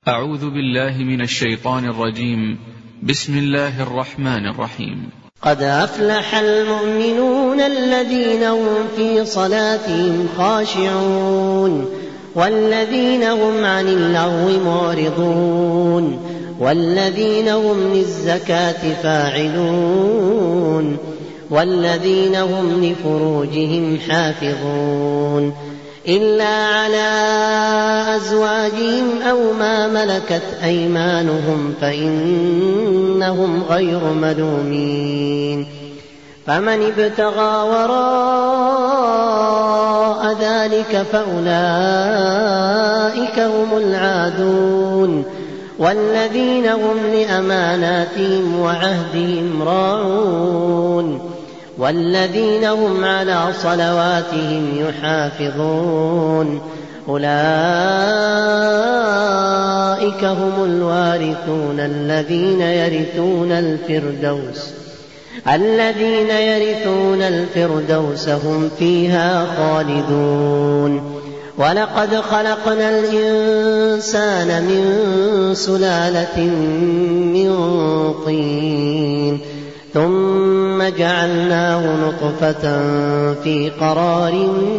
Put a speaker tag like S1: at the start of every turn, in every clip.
S1: أعوذ بالله من الشيطان الرجيم. بسم الله الرحمن الرحيم.
S2: قد أفلح المؤمنون الذين هم في صلاتهم خاشعون والذين هم عن اللغو معرضون والذين هم للزكاة فاعلون والذين هم لفروجهم حافظون إلا على أزواجهم أو ما ملكت أيمانهم فإنهم غير ملومين. فمن ابتغى وراء ذلك فأولئك هم العادون والذين هم لأماناتهم وعهدهم راعون والذين هم على صلواتهم يحافظون أولئك هم الوارثون الذين يرثون الفردوس هم فيها خالدون. ولقد خلقنا الإنسان من سلالة من طين ثم جعلناه نطفة في قرار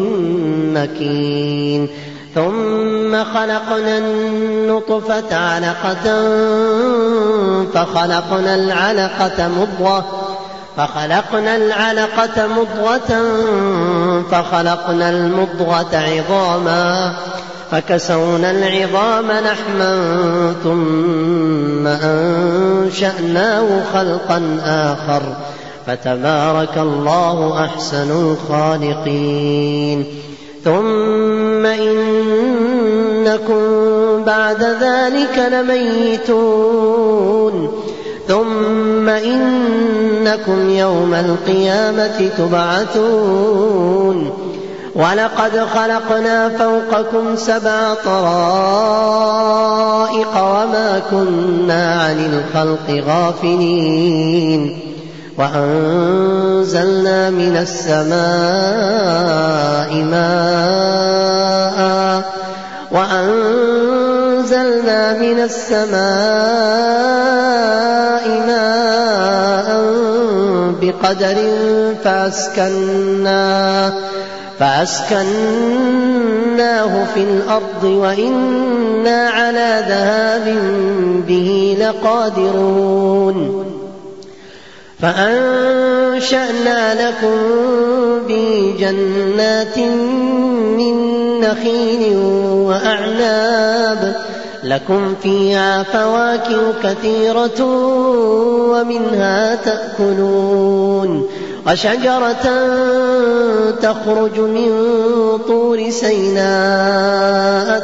S2: مكين ثم خلقنا النطفة علقة فخلقنا العلقة مضغة فخلقنا المضغة عظاما فكسونا العظام لحما ثم أنشأناه خلقا آخر فتبارك الله أحسن الخالقين. ثم إنكم بعد ذلك لميتون ثم إنكم يوم القيامة تبعثون. ولقد خلقنا فوقكم 7 طرائق وما كنا عن الخلق غافلين. وأنزلنا من السماء ماء بقدر فأسكناه في الأرض وإنا على ذهاب به لقادرون. فأنشأنا لكم به جنات من نخيل وأعناب لكم فيها فواكه كثيرة ومنها تأكلون. وشجرة تخرج من طور سيناء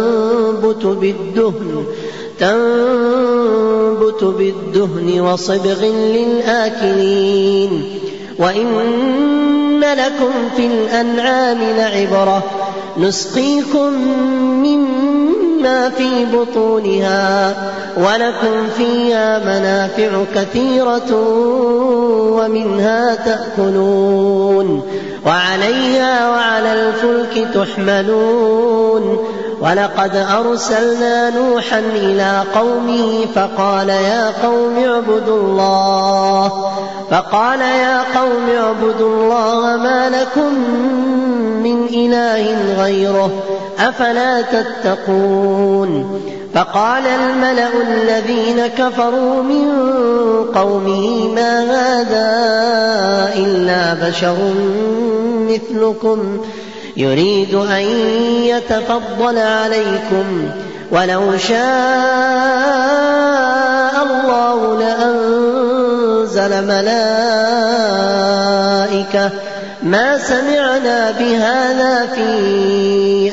S2: تنبت بالدهن وصبغ للآكلين. وإن لكم في الأنعام لعبرة نسقيكم مما في بطونها ولكم فيها منافع كثيرة ومنها تأكلون وعليها وعلى الفلك تحملون. ولقد أرسلنا نوحا إلى قومه فقال يا قوم اعبدوا الله ما لكم من إله غيره أفلا تتقون. فقال الملأ الذين كفروا من قومه ما هذا إلا بشر مثلكم يريد أن يتفضل عليكم ولو شاء الله لأنزل ملائكة ما سمعنا بهذا في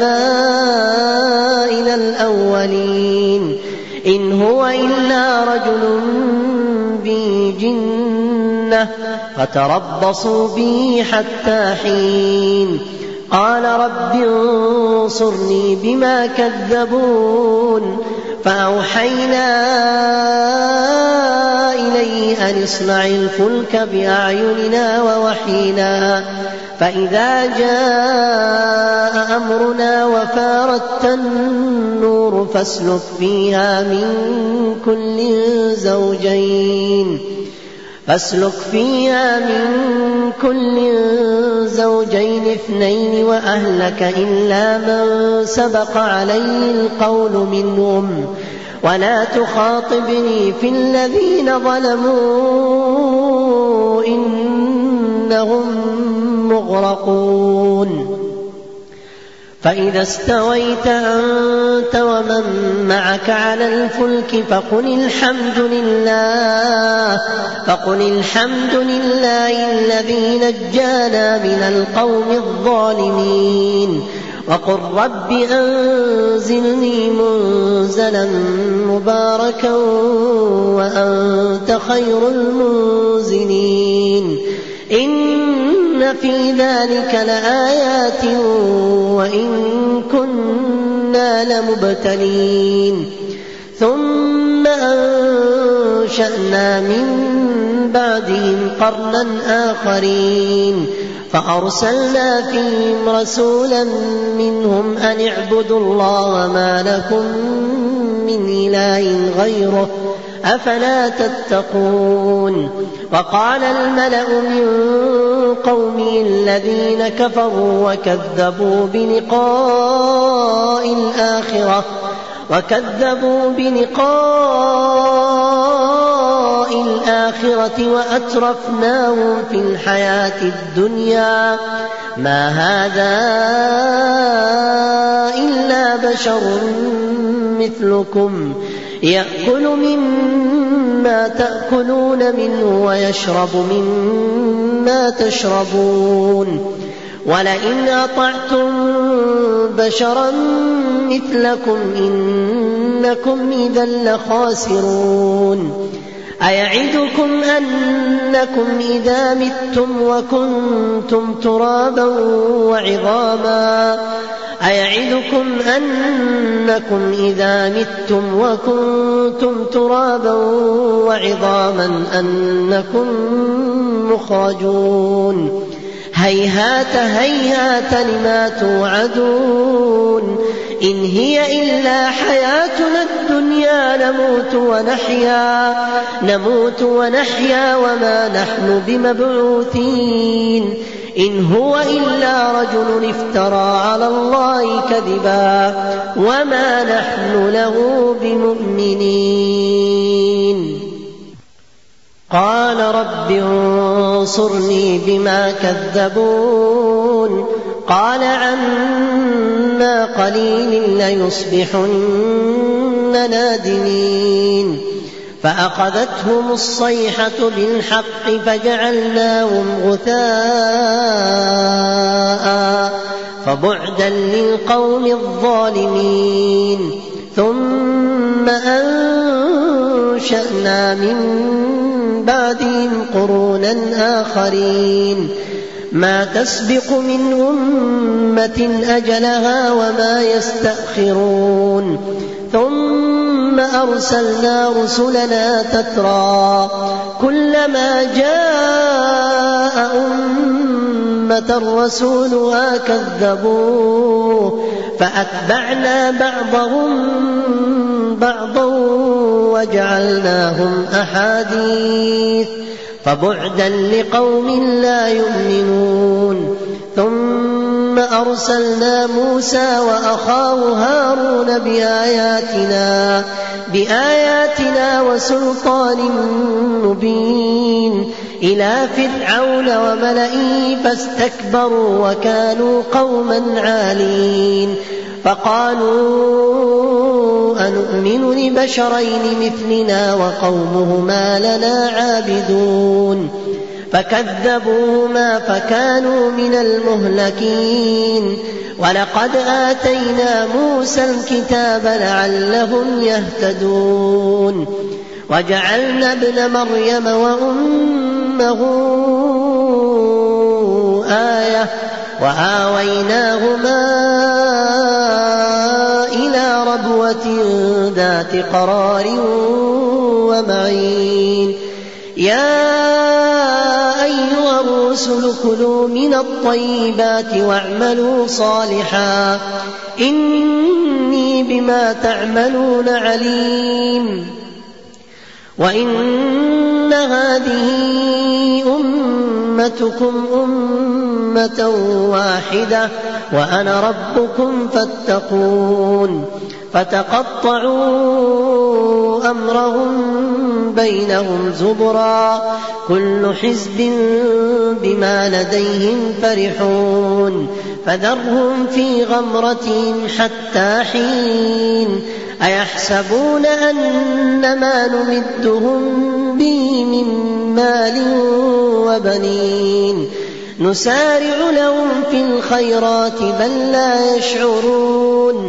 S2: آبائنا الأولين إن هو إلا رجل به جنة فتربصوا به حتى حين. قال رب انصرني بما كذبون. فأوحينا إليه أن اصنع الفلك بأعيننا ووحينا فإذا جاء أمرنا وفارت النور فاسلك فيها من كل زوجين اثنين وأهلك إلا من سبق عليه القول منهم ولا تخاطبني في الذين ظلموا إنهم مغرقون فإذا استويت أنت ومن معك على الفلك فقل الحمد لله الذي نجانا من القوم الظالمين وقل رب أنزلني منزلا مباركا وأنت خير المنزلين إن في ذلك لآيات وإن كنا لمبتلين ثم أنشأنا من بعدهم قرنا آخرين فأرسلنا فيهم رسولا منهم أن اعبدوا الله ما لكم من إله غيره أفلا تتقون وقال الملأ من قومه الذين كفروا وكذبوا بلقاء الآخرة وأترفناهم في الحياة الدنيا ما هذا إلا بشر مثلكم يأكل مما تأكلون منه ويشرب مما تشربون ولئن أطعتم بشرا مثلكم إنكم إذا لخاسرون أيعدكم أنكم إذا متم وكنتم ترابا وعظاما أنكم مخرجون هيهات هيهات لما توعدون إن هي إلا حياتنا الدنيا نموت ونحيا وما نحن بمبعوثين إن هو إلا رجل افترى على الله كذبا وما نحن له بمؤمنين قال رب انصرني بما كذبون قال عما قليل ليصبحن نادمين فأخذتهم الصيحة بالحق فجعلناهم غثاء فبعدا للقوم الظالمين ثم أنشأنا من بعدهم قرونا آخرين ما تسبق من أمة أجلها وما يستأخرون ثم أرسلنا رسلنا تترى كلما جاء أمة رسولها كذبوه فأتبعنا بعضهم بعضا وجعلناهم أحاديث فبعدا لقوم لا يؤمنون ثم أرسلنا موسى وأخاه هارون بآياتنا وسلطان مبين إلى فرعون وملئه فاستكبروا وكانوا قوما عالين فقالوا أنؤمن لبشرين مثلنا وقومهما لنا عابدون فكذبوهما فكانوا من المهلكين ولقد آتينا موسى الكتاب لعلهم يهتدون وجعلنا ابن مريم وأمه آية وآويناهما إلى ربوة ذات قرار ومعين يا أيها الرسل كلوا من الطيبات واعملوا صالحا إني بما تعملون عليم. وإن هذه أمتكم أمة واحدة وأنا ربكم فاتقون. فتقطعوا أمرهم بينهم زبرا كل حزب بما لديهم فرحون. فذرهم في غمرتهم حتى حين. أيحسبون أن ما نمدهم به من مال وبنين نسارع لهم في الخيرات بل لا يشعرون.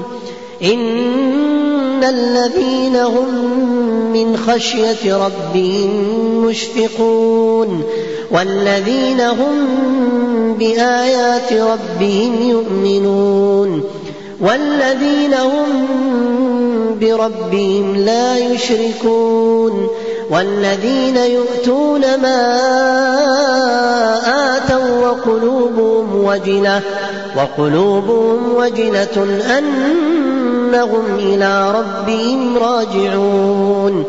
S2: إن الذين هم من خشية ربهم مشفقون والذين هم بآيات ربهم يؤمنون والذين هم بربهم لا يشركون والذين يؤتون ما آتوا وقلوبهم وجلة أنهم إلى ربهم راجعون.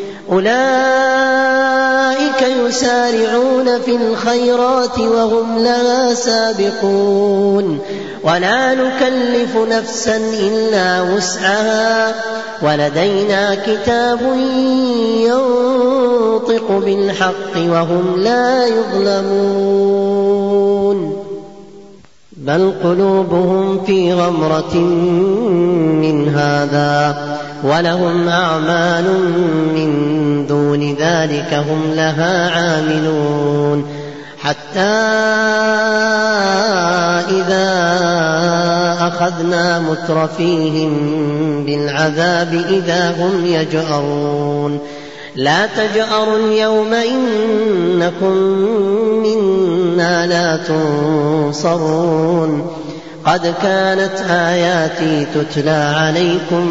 S2: أولئك يسارعون في الخيرات وهم لها سابقون. ولا نكلف نفسا إلا وسعها ولدينا كتاب ينطق بالحق وهم لا يظلمون. بل قلوبهم في غمرة من هذا ولهم أعمال من دون ذلك هم لها عاملون. حتى إذا أخذنا مترفيهم بالعذاب إذا هم يجأرون. لا تجأروا اليوم إنكم منا لا تنصرون. قد كانت آياتي تتلى عليكم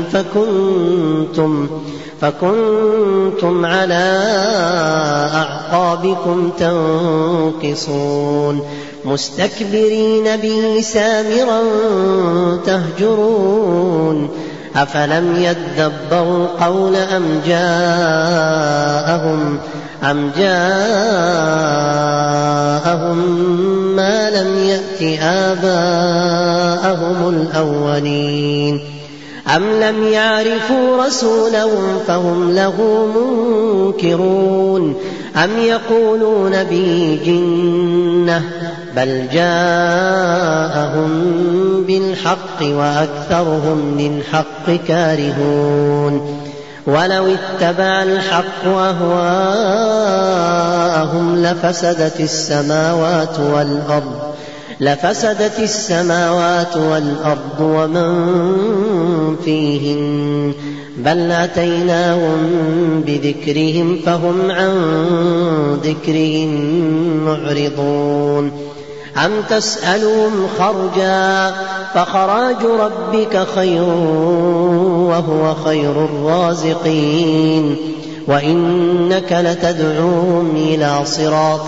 S2: فكنتم على أعقابكم تنكصون مستكبرين به سامرا تهجرون. أفلم يدبروا القول أم جاءهم ما لم يأت آباءهم الأولين. أم لم يعرفوا رسولهم فهم له منكرون. أم يقولون به جنة بل جاءهم بالحق وأكثرهم للحق كارهون. ولو اتبع الحق أهواءهم لفسدت السماوات والأرض ومن فيهن بل أتيناهم بذكرهم فهم عن ذكرهم معرضون. أم تسألهم خرجا فخراج ربك خير وهو خير الرازقين. وإنك لتدعوهم إلى صراط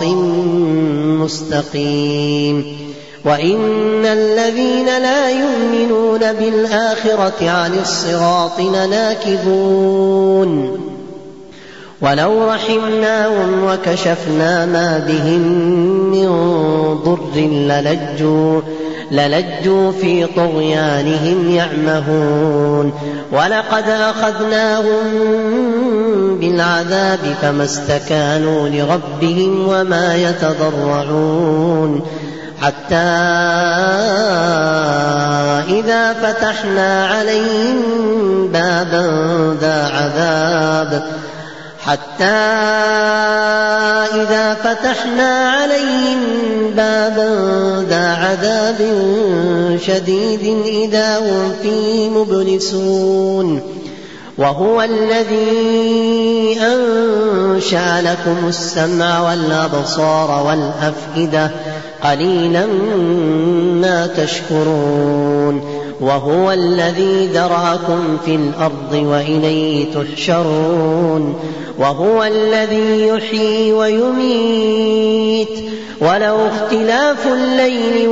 S2: مستقيم. وإن الذين لا يؤمنون بالآخرة عن الصراط لناكبون. ولو رحمناهم وكشفنا ما بهم من ضر للجوا في طغيانهم يعمهون. ولقد أخذناهم بالعذاب فما استكانوا لربهم وما يتضرعون. حتى إذا فتحنا عليهم بابا ذا عذاب شديد إذا هم فيه مبلسون. وهو الذي أنشأ لكم السمع والأبصار والأفئدة قليلا ما تشكرون. وهو الذي ذرأكم في الأرض وإليه تحشرون وهو الذي يحيي ويميت وله اختلاف الليل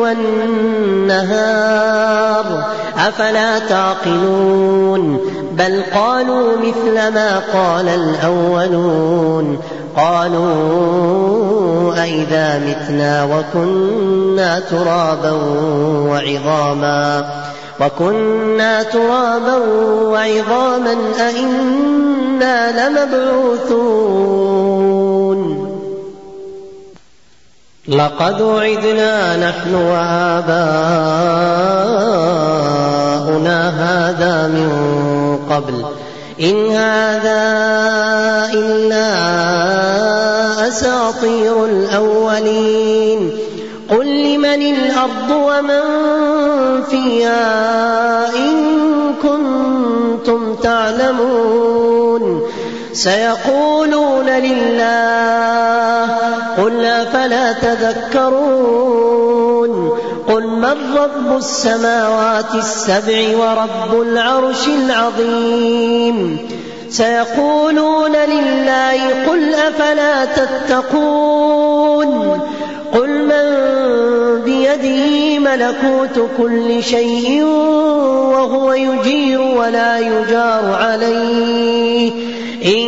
S2: والنهار أفلا تعقلون بل قالوا مثل ما قال الأولون قالوا أئذا متنا وكنا ترابا وعظاما أئنا لمبعوثون لقد وعدنا نحن وآباؤنا هذا من قبل إن هذا إلا أساطير الأولين قل لمن الأرض ومن فيها إن كنتم تعلمون سيقولون لله قل أفلا تذكرون قل من رب السماوات السبع ورب العرش العظيم سيقولون لله قل أفلا تتقون قل من بيده ملكوت كل شيء وهو يجير ولا يجار عليه إن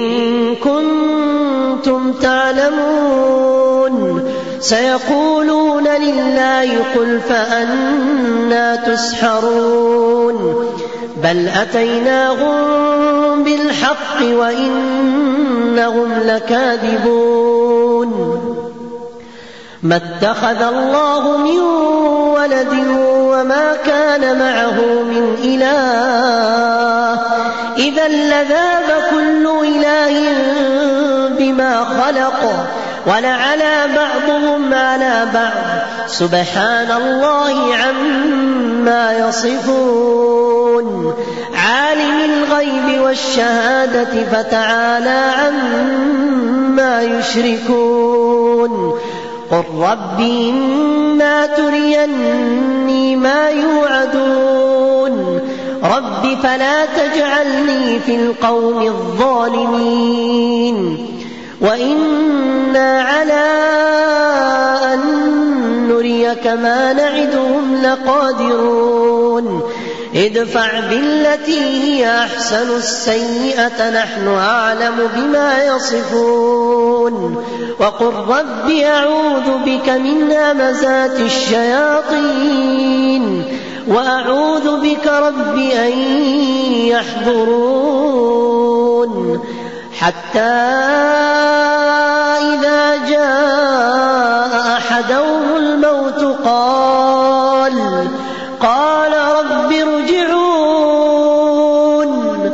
S2: كنتم تعلمون سيقولون لله قل فأنى تسحرون بل أتيناهم بالحق وإنهم لكاذبون ما اتخذ الله من ولد وما كان معه من إله إذا لذاب كل إله بما خلق ولعلى بعضهم على بعض سبحان الله عما يصفون عالم الغيب والشهادة فتعالى عما يشركون قل رب إما تريني ما يوعدون رب فلا تجعلني في القوم الظالمين وإنا على أن نريك ما نعدهم لقادرون ادفع بالتي هي أحسن السيئة نحن أعلم بما يصفون وقل رب أعوذ بك من همزات الشياطين وأعوذ بك رب أن يحضرون حتى إذا جاء أحدهم الموت قال رب ارجعون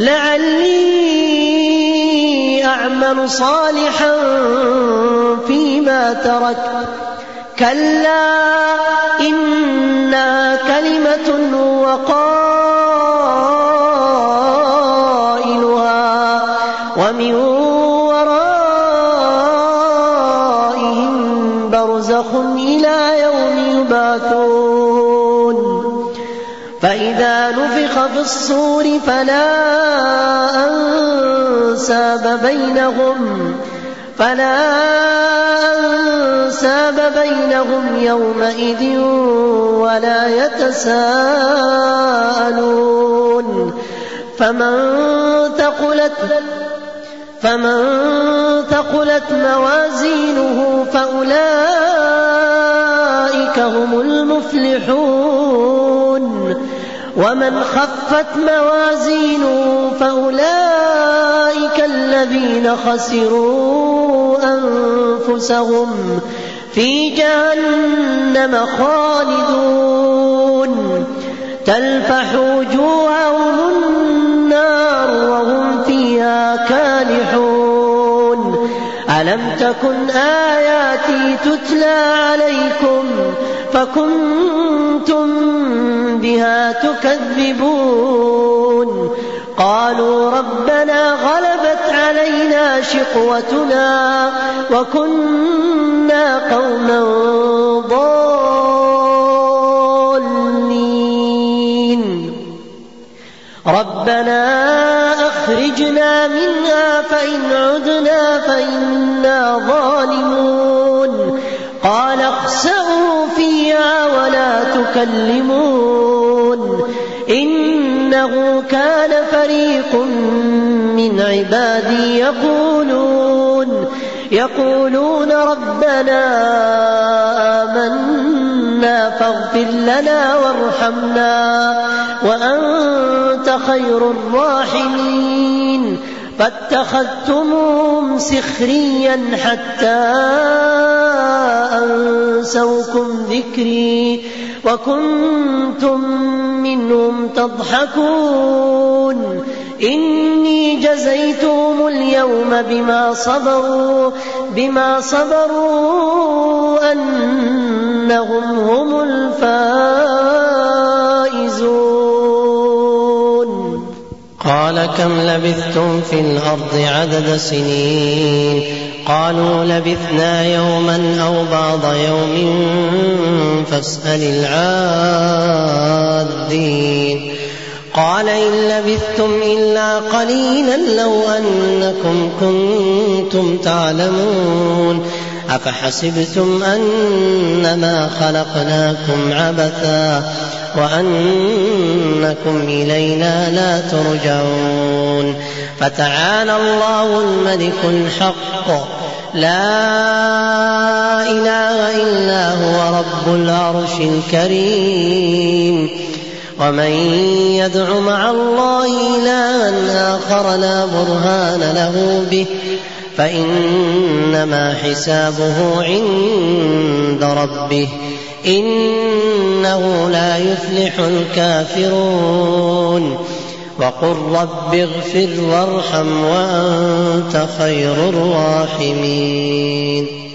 S2: لعلي أعمل صالحا فيما تركت كلا إنها كلمة وقائلها ومن ورائهم برزخ إلى يوم يبعثون فإذا نفخ في الصور فلا أنساب بينهم يومئذ ولا يتساءلون فمن ثقلت موازينه فأولئك هم المفلحون ومن خفت موازينه فأولئك الذين خسروا أنفسهم في جهنم خالدون تلفح وجوههم النار وهم فيها كالحون ألم تكن آياتي تتلى عليكم فكنتم بها تكذبون قالوا ربنا غلبت علينا شقوتنا وكنا قوما ضالين ربنا أخرجنا منها فإن عدنا فإنا ظالمون قال اخسئوا فيها ولا تكلمون إنه كان فريق من عبادي يقولون ربنا آمنا فاغفر لنا وارحمنا وأنت خير الراحمين فاتخذتموهم سخريا حتى أنسوكم ذكري وكنتم منهم تضحكون إني جزيتهم اليوم بما صبروا أنهم هم الفائزون.
S3: قال كم لبثتم في الأرض عدد سنين قالوا لبثنا يوما أو بعض يوم فاسأل العادين قال إن لبثتم إلا قليلا لو أنكم كنتم تعلمون أفحسبتم أنما خلقناكم عبثا وأنكم إلينا لا ترجعون فتعالى الله الملك الحق لا إله إلا هو رب العرش الكريم ومن يدع مع الله إلها آخر لا برهان له به فإنما حسابه عند ربه إنه لا يفلح الكافرون وقل رب اغفر وارحم وأنت خير الراحمين.